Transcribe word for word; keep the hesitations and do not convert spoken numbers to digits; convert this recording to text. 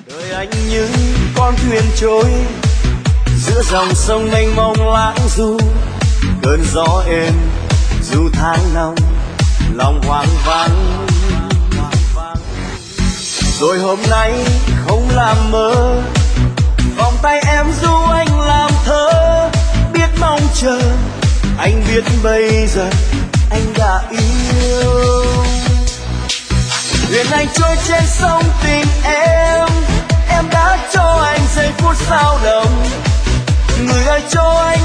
đời anh như con thuyền trôi giữa dòng sông mênh mông lãng du, cơn gió êm dù tháng năm lòng hoang vắng. Rồi hôm nay không làm mơ, vòng tay em du anh làm thơ, biết mong chờ anh biết bây giờ anh đã yêu. Thuyền anh trôi trên sông tình em, em đã cho anh giây phút sao động. Người ơi cho anh